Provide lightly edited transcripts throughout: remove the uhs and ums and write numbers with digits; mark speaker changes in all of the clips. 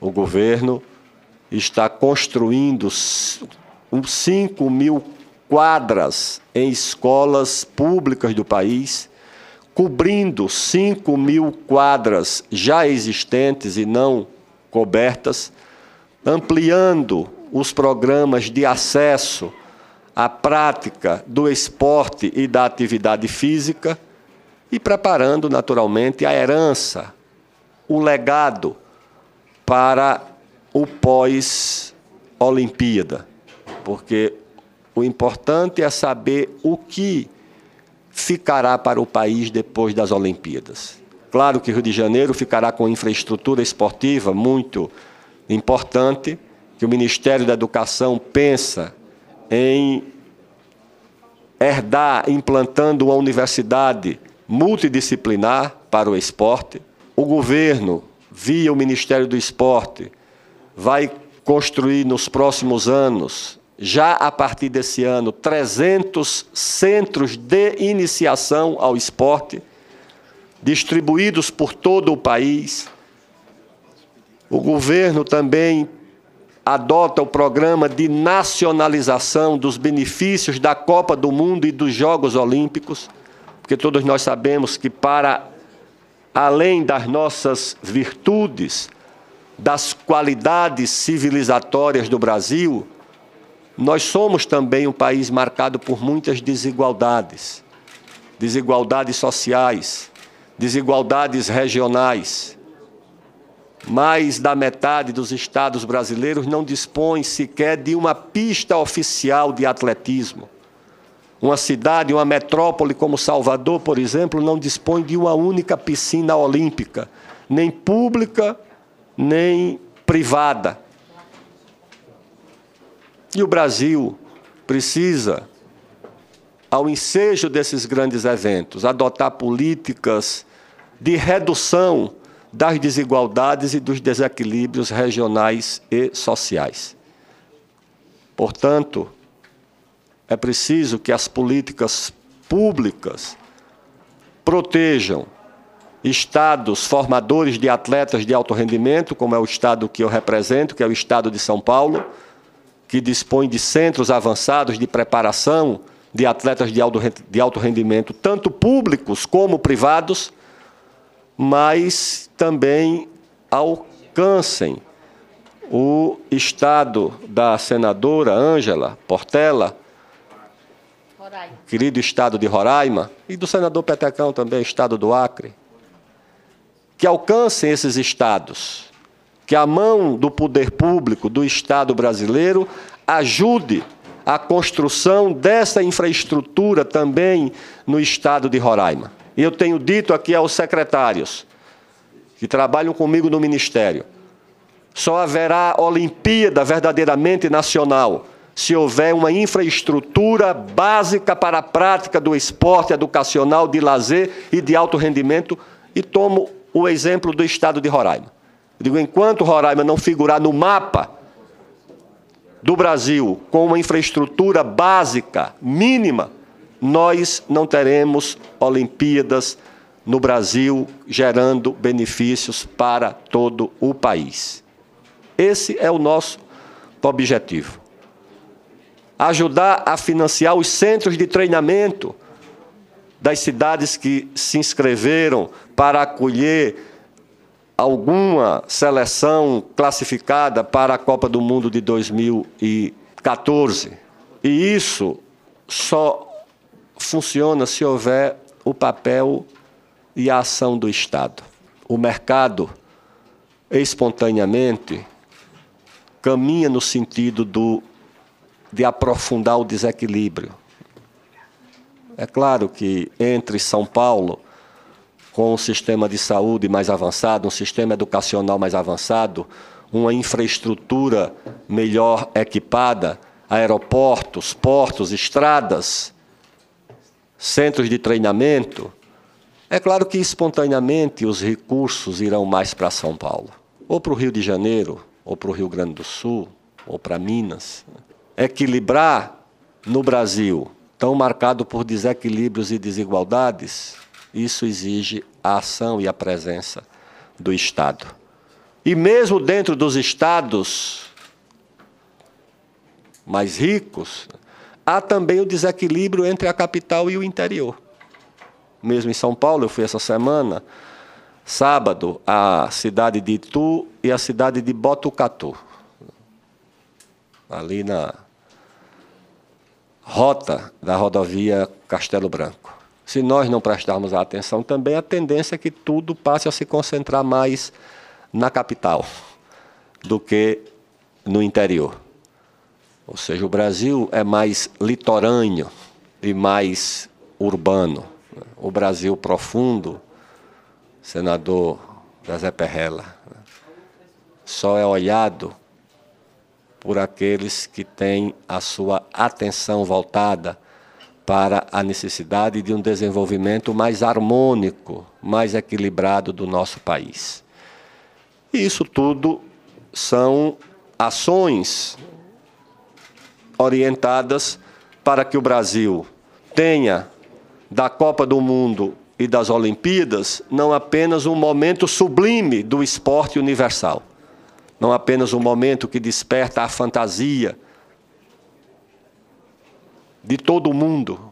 Speaker 1: o governo está construindo 5.000 quadras em escolas públicas do país, cobrindo 5.000 quadras já existentes e não cobertas, ampliando os programas de acesso à prática do esporte e da atividade física e preparando, naturalmente, a herança, o legado para o pós-Olimpíada, porque o importante é saber o que ficará para o país depois das Olimpíadas. Claro que Rio de Janeiro ficará com infraestrutura esportiva muito importante, que o Ministério da Educação pensa em herdar, implantando uma universidade multidisciplinar para o esporte. O governo, via o Ministério do Esporte, vai construir nos próximos anos, já a partir desse ano, 300 centros de iniciação ao esporte, distribuídos por todo o país. O governo também adota o programa de nacionalização dos benefícios da Copa do Mundo e dos Jogos Olímpicos, porque todos nós sabemos que, para além das nossas virtudes, das qualidades civilizatórias do Brasil, nós somos também um país marcado por muitas desigualdades, desigualdades sociais, desigualdades regionais. Mais da metade dos estados brasileiros não dispõe sequer de uma pista oficial de atletismo. Uma cidade, uma metrópole como Salvador, por exemplo, não dispõe de uma única piscina olímpica, nem pública, nem privada. E o Brasil precisa, ao ensejo desses grandes eventos, adotar políticas de redução das desigualdades e dos desequilíbrios regionais e sociais. Portanto, é preciso que as políticas públicas protejam estados formadores de atletas de alto rendimento, como é o estado que eu represento, que é o estado de São Paulo, que dispõe de centros avançados de preparação de atletas de alto rendimento, tanto públicos como privados, mas também alcancem o estado da senadora Ângela Portela, querido estado de Roraima, e do senador Petecão também, estado do Acre, que alcancem esses estados, que a mão do poder público do Estado brasileiro ajude a construção dessa infraestrutura também no estado de Roraima. E eu tenho dito aqui aos secretários que trabalham comigo no Ministério, só haverá Olimpíada verdadeiramente nacional se houver uma infraestrutura básica para a prática do esporte educacional, de lazer e de alto rendimento, e tomo o exemplo do estado de Roraima. Eu digo, enquanto Roraima não figurar no mapa do Brasil com uma infraestrutura básica, mínima, nós não teremos Olimpíadas no Brasil gerando benefícios para todo o país. Esse é o nosso objetivo. Ajudar a financiar os centros de treinamento das cidades que se inscreveram para acolher alguma seleção classificada para a Copa do Mundo de 2014. E isso só funciona se houver o papel e a ação do Estado. O mercado, espontaneamente, caminha no sentido de aprofundar o desequilíbrio. É claro que entre São Paulo, com um sistema de saúde mais avançado, um sistema educacional mais avançado, uma infraestrutura melhor equipada, aeroportos, portos, estradas, centros de treinamento, é claro que espontaneamente os recursos irão mais para São Paulo, ou para o Rio de Janeiro, ou para o Rio Grande do Sul, ou para Minas. Equilibrar no Brasil, tão marcado por desequilíbrios e desigualdades, isso exige a ação e a presença do Estado. E mesmo dentro dos estados mais ricos, há também o desequilíbrio entre a capital e o interior. Mesmo em São Paulo, eu fui essa semana, sábado, à cidade de Itu e à cidade de Botucatu, ali na rota da rodovia Castelo Branco. Se nós não prestarmos atenção também, a tendência é que tudo passe a se concentrar mais na capital do que no interior. Ou seja, o Brasil é mais litorâneo e mais urbano. O Brasil profundo, senador Zezé Perrella, só é olhado por aqueles que têm a sua atenção voltada para a necessidade de um desenvolvimento mais harmônico, mais equilibrado do nosso país. E isso tudo são ações orientadas para que o Brasil tenha da Copa do Mundo e das Olimpíadas não apenas um momento sublime do esporte universal, não apenas um momento que desperta a fantasia de todo o mundo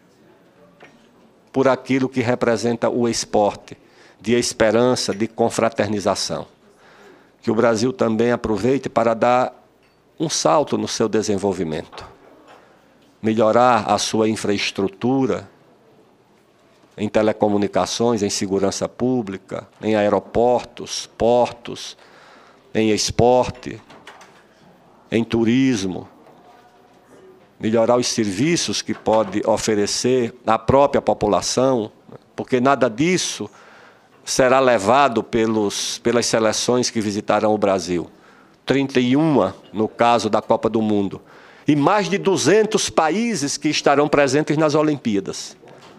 Speaker 1: por aquilo que representa o esporte, de esperança, de confraternização. Que o Brasil também aproveite para dar um salto no seu desenvolvimento, melhorar a sua infraestrutura em telecomunicações, em segurança pública, em aeroportos, portos, em esporte, em turismo, melhorar os serviços que pode oferecer à própria população, porque nada disso será levado pelas seleções que visitarão o Brasil. 31 no caso da Copa do Mundo, e mais de 200 países que estarão presentes nas Olimpíadas,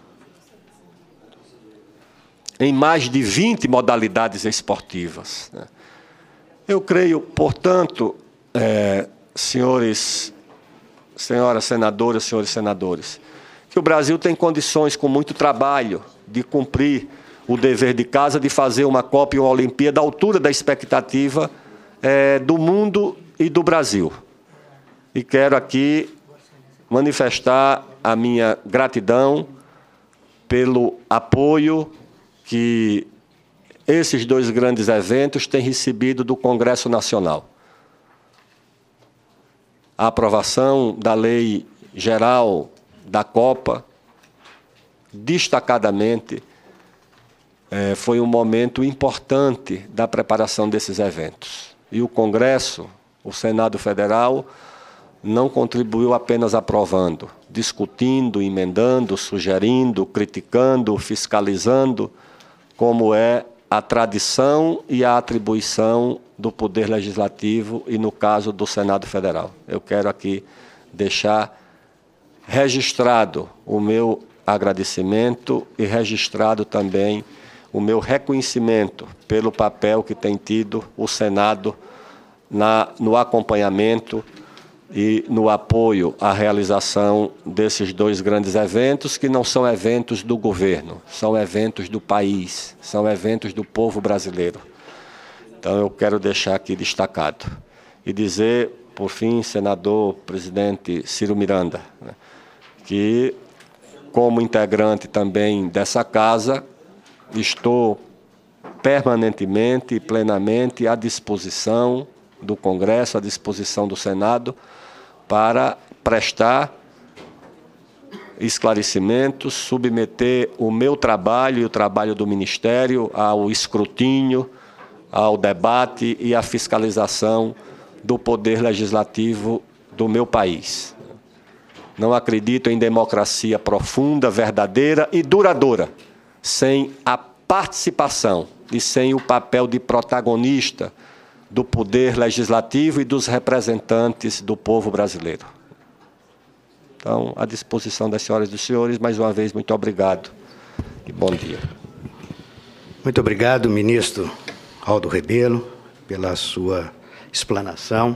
Speaker 1: em mais de 20 modalidades esportivas. Eu creio, portanto, senhoras senadoras, senhores senadores, que o Brasil tem condições, com muito trabalho, de cumprir o dever de casa, de fazer uma Copa e uma Olimpíada à altura da expectativa do mundo e do Brasil. E quero aqui manifestar a minha gratidão pelo apoio que esses dois grandes eventos têm recebido do Congresso Nacional. A aprovação da Lei Geral da Copa, destacadamente, foi um momento importante da preparação desses eventos. E o Congresso, o Senado Federal, não contribuiu apenas aprovando, discutindo, emendando, sugerindo, criticando, fiscalizando, como é a tradição e a atribuição do Poder Legislativo e, no caso, do Senado Federal. Eu quero aqui deixar registrado o meu agradecimento e registrado também o meu reconhecimento pelo papel que tem tido o Senado no acompanhamento e no apoio à realização desses dois grandes eventos, que não são eventos do governo, são eventos do país, são eventos do povo brasileiro. Então, eu quero deixar aqui destacado. E dizer, por fim, senador, presidente Ciro Miranda, que, como integrante também dessa casa, estou permanentemente e plenamente à disposição do Congresso, à disposição do Senado, para prestar esclarecimentos, submeter o meu trabalho e o trabalho do Ministério ao escrutínio, ao debate e à fiscalização do Poder Legislativo do meu país. Não acredito em democracia profunda, verdadeira e duradoura, sem a participação e sem o papel de protagonista do Poder Legislativo e dos representantes do povo brasileiro. Então, à disposição das senhoras e dos senhores, mais uma vez, muito obrigado e bom dia.
Speaker 2: Muito obrigado, ministro Aldo Rebelo, pela sua explanação.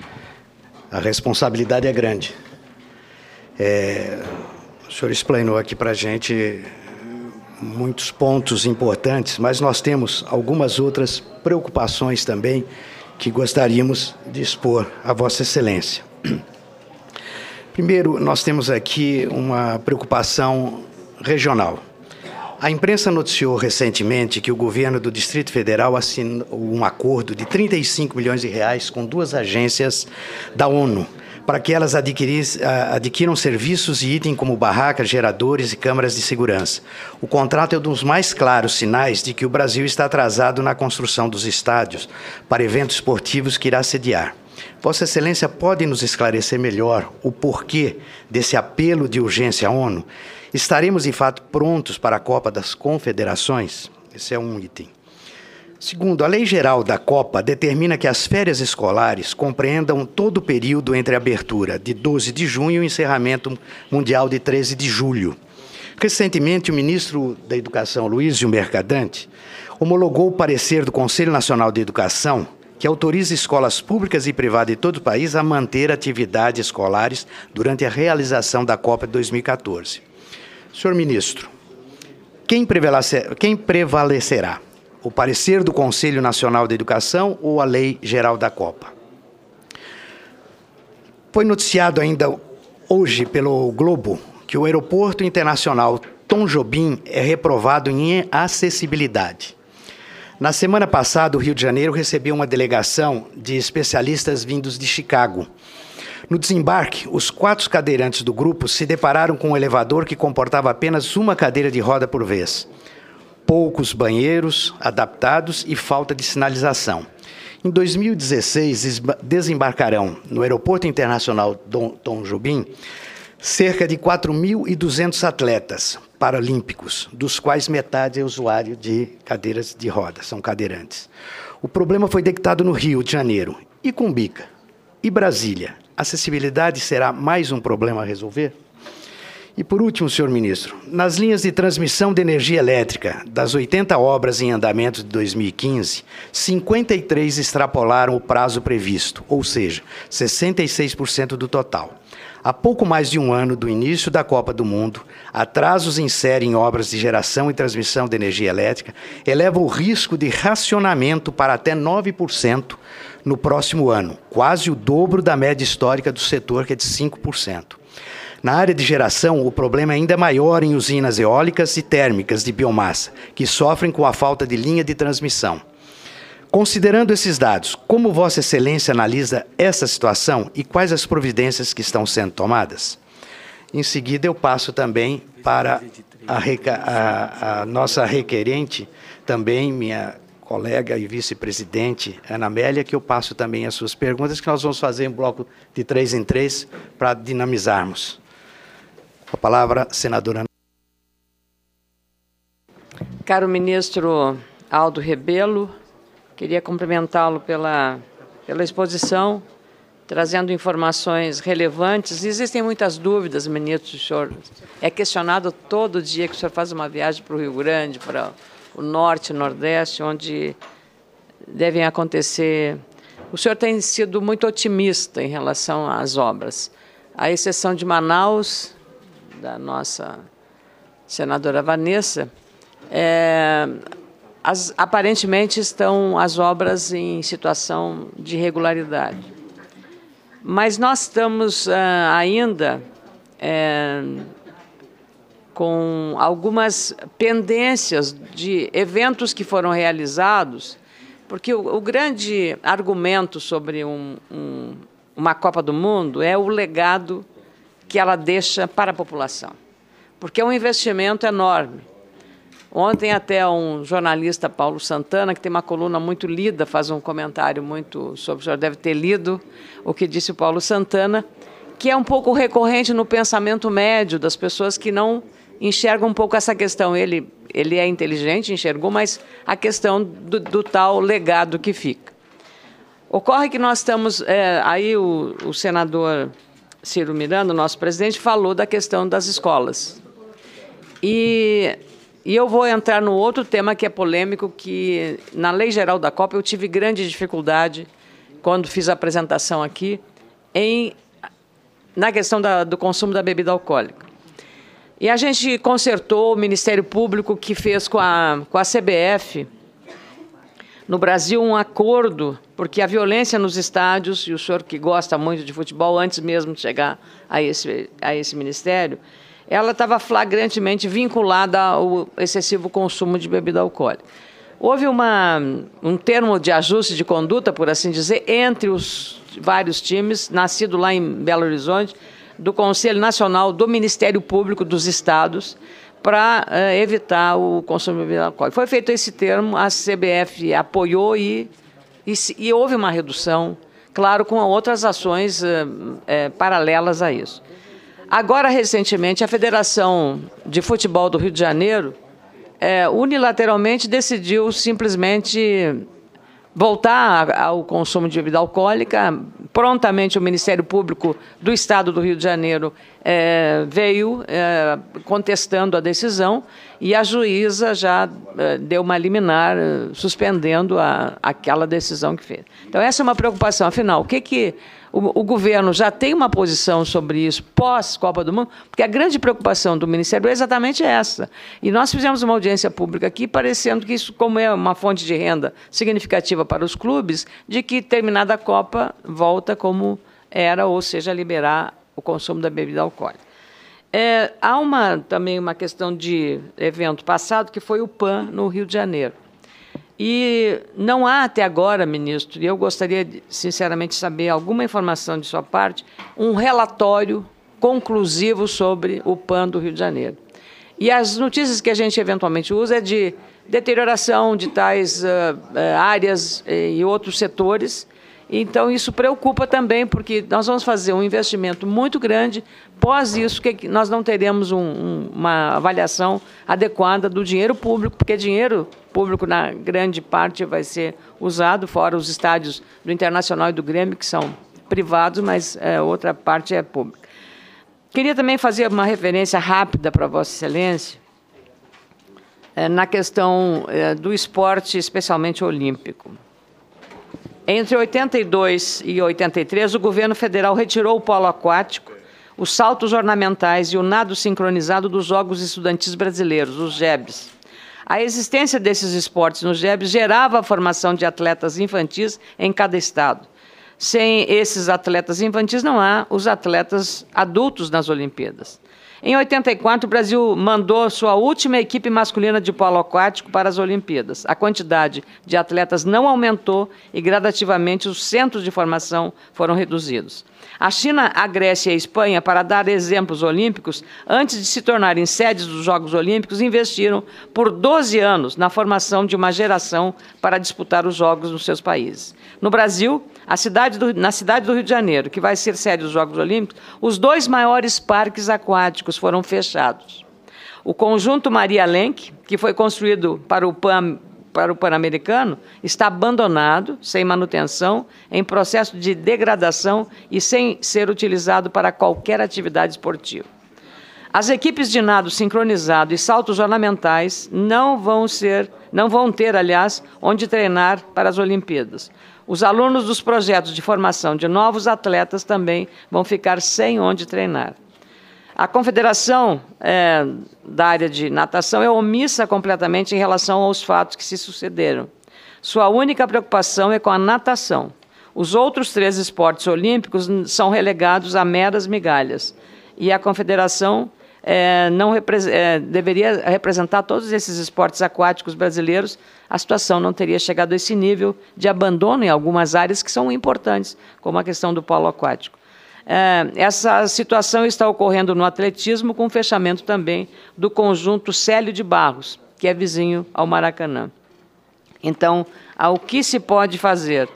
Speaker 2: A responsabilidade é grande. O senhor explanou aqui para a gente muitos pontos importantes, mas nós temos algumas outras preocupações também que gostaríamos de expor a Vossa Excelência. Primeiro, nós temos aqui uma preocupação regional. A imprensa noticiou recentemente que o governo do Distrito Federal assinou um acordo de 35 milhões de reais com 2 agências da ONU para que elas adquiram serviços e itens como barracas, geradores e câmaras de segurança. O contrato é um dos mais claros sinais de que o Brasil está atrasado na construção dos estádios para eventos esportivos que irá sediar. Vossa Excelência pode nos esclarecer melhor o porquê desse apelo de urgência à ONU? Estaremos, de fato, prontos para a Copa das Confederações? Esse é um item. Segundo, a Lei Geral da Copa determina que as férias escolares compreendam todo o período entre a abertura de 12 de junho e o encerramento mundial de 13 de julho. Recentemente, o ministro da Educação, Luizio Mercadante, homologou o parecer do Conselho Nacional de Educação que autoriza escolas públicas e privadas de todo o país a manter atividades escolares durante a realização da Copa de 2014. Senhor ministro, quem prevalecerá? O parecer do Conselho Nacional de Educação ou a Lei Geral da Copa? Foi noticiado ainda hoje pelo Globo que o Aeroporto Internacional Tom Jobim é reprovado em acessibilidade. Na semana passada, o Rio de Janeiro recebeu uma delegação de especialistas vindos de Chicago. No desembarque, os 4 cadeirantes do grupo se depararam com um elevador que comportava apenas uma cadeira de roda por vez. Poucos banheiros adaptados e falta de sinalização. Em 2016, desembarcarão no Aeroporto Internacional Tom Jobim cerca de 4.200 atletas paralímpicos, dos quais metade é usuário de cadeiras de roda, são cadeirantes. O problema foi detectado no Rio de Janeiro. E Cumbica? E Brasília? Acessibilidade será mais um problema a resolver? E por último, senhor ministro, nas linhas de transmissão de energia elétrica, das 80 obras em andamento de 2015, 53 extrapolaram o prazo previsto, ou seja, 66% do total. Há pouco mais de um ano do início da Copa do Mundo, atrasos em série em obras de geração e transmissão de energia elétrica elevam o risco de racionamento para até 9% no próximo ano, quase o dobro da média histórica do setor, que é de 5%. Na área de geração, o problema é ainda maior em usinas eólicas e térmicas de biomassa, que sofrem com a falta de linha de transmissão. Considerando esses dados, como Vossa Excelência analisa essa situação e quais as providências que estão sendo tomadas? Em seguida, eu passo também para a nossa requerente, também minha colega e vice-presidente, Ana Amélia, que eu passo também as suas perguntas, que nós vamos fazer um bloco de 3 em 3 para dinamizarmos. Com a palavra, senadora.
Speaker 3: Caro ministro Aldo Rebelo, queria cumprimentá-lo pela exposição, trazendo informações relevantes. Existem muitas dúvidas, ministro, o senhor é questionado todo dia que o senhor faz uma viagem para o Rio Grande, para o Norte e Nordeste, onde devem acontecer. O senhor tem sido muito otimista em relação às obras, à exceção de Manaus, da nossa senadora Vanessa. Aparentemente estão as obras em situação de irregularidade. Mas nós estamos ainda com algumas pendências de eventos que foram realizados, porque o grande argumento sobre uma Copa do Mundo é o legado que ela deixa para a população, porque é um investimento enorme. Ontem até um jornalista, Paulo Santana, que tem uma coluna muito lida, faz um comentário muito sobre, o senhor deve ter lido o que disse o Paulo Santana, que é um pouco recorrente no pensamento médio das pessoas que não enxergam um pouco essa questão. Ele é inteligente, enxergou, mas a questão do tal legado que fica. Ocorre que nós estamos... aí o senador Ciro Miranda, nosso presidente, falou da questão das escolas. E eu vou entrar no outro tema que é polêmico, que na Lei Geral da Copa eu tive grande dificuldade, quando fiz a apresentação aqui, na questão do consumo da bebida alcoólica. E a gente consertou o Ministério Público, que fez com a CBF, no Brasil, um acordo, porque a violência nos estádios, e o senhor que gosta muito de futebol, antes mesmo de chegar a esse ministério, ela estava flagrantemente vinculada ao excessivo consumo de bebida alcoólica. Houve um termo de ajuste de conduta, por assim dizer, entre os vários times, nascido lá em Belo Horizonte, do Conselho Nacional do Ministério Público dos Estados, para evitar o consumo de bebida alcoólica. Foi feito esse termo, a CBF apoiou e houve uma redução, claro, com outras ações paralelas a isso. Agora, recentemente, a Federação de Futebol do Rio de Janeiro unilateralmente decidiu simplesmente voltar ao consumo de bebida alcoólica. Prontamente, o Ministério Público do Estado do Rio de Janeiro veio contestando a decisão e a juíza já deu uma liminar suspendendo aquela decisão que fez. Então, essa é uma preocupação. Afinal, o governo já tem uma posição sobre isso pós-Copa do Mundo, porque a grande preocupação do Ministério é exatamente essa. E nós fizemos uma audiência pública aqui, parecendo que isso, como é uma fonte de renda significativa para os clubes, de que, terminada a Copa, volta como era, ou seja, liberar o consumo da bebida alcoólica. Há também uma questão de evento passado, que foi o PAN no Rio de Janeiro. E não há até agora, ministro, e eu gostaria, sinceramente, de saber alguma informação de sua parte, um relatório conclusivo sobre o PAN do Rio de Janeiro. E as notícias que a gente eventualmente usa é de deterioração de tais áreas e outros setores. Então, isso preocupa também, porque nós vamos fazer um investimento muito grande. Pós isso, que nós não teremos uma avaliação adequada do dinheiro público, porque dinheiro público, na grande parte, vai ser usado, fora os estádios do Internacional e do Grêmio, que são privados, mas outra parte é pública. Queria também fazer uma referência rápida para Vossa Excelência na questão do esporte, especialmente olímpico. Entre 82 e 83, o governo federal retirou o polo aquático, os saltos ornamentais e o nado sincronizado dos Jogos Estudantis Brasileiros, os JEBs. A existência desses esportes nos JEBs gerava a formação de atletas infantis em cada estado. Sem esses atletas infantis, não há os atletas adultos nas Olimpíadas. Em 84, o Brasil mandou sua última equipe masculina de polo aquático para as Olimpíadas. A quantidade de atletas não aumentou e, gradativamente, os centros de formação foram reduzidos. A China, a Grécia e a Espanha, para dar exemplos olímpicos, antes de se tornarem sedes dos Jogos Olímpicos, investiram por 12 anos na formação de uma geração para disputar os Jogos nos seus países. No Brasil, na cidade do Rio de Janeiro, que vai ser sede dos Jogos Olímpicos, os 2 maiores parques aquáticos foram fechados. O conjunto Maria Lenk, que foi construído para o Pan-Americano, está abandonado, sem manutenção, em processo de degradação e sem ser utilizado para qualquer atividade esportiva. As equipes de nado sincronizado e saltos ornamentais não vão ter, aliás, onde treinar para as Olimpíadas. Os alunos dos projetos de formação de novos atletas também vão ficar sem onde treinar. A Confederação da área de natação é omissa completamente em relação aos fatos que se sucederam. Sua única preocupação é com a natação. Os outros 3 esportes olímpicos são relegados a meras migalhas. E a Confederação deveria representar todos esses esportes aquáticos brasileiros. A situação não teria chegado a esse nível de abandono em algumas áreas que são importantes, como a questão do polo aquático. Essa situação está ocorrendo no atletismo, com o fechamento também do conjunto Célio de Barros, que é vizinho ao Maracanã. Então, o que se pode fazer?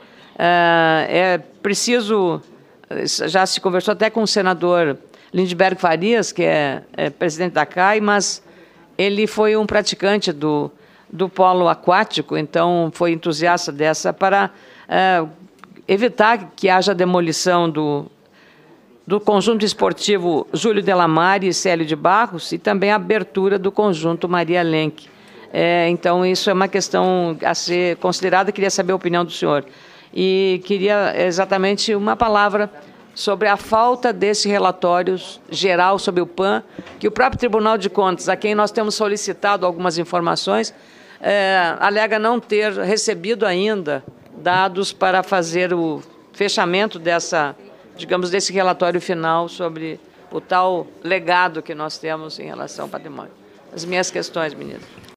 Speaker 3: É preciso, já se conversou até com o senador Lindbergh Farias, que é presidente da CAI, mas ele foi um praticante do polo aquático, então foi entusiasta dessa, para evitar que haja demolição do conjunto esportivo Júlio Delamare e Célio de Barros, e também a abertura do conjunto Maria Lenk. Então, isso é uma questão a ser considerada. Queria saber a opinião do senhor. E queria exatamente uma palavra sobre a falta desse relatório geral sobre o PAN, que o próprio Tribunal de Contas, a quem nós temos solicitado algumas informações, alega não ter recebido ainda dados para fazer o fechamento desse relatório final sobre o tal legado que nós temos em relação ao patrimônio. As minhas questões, ministro.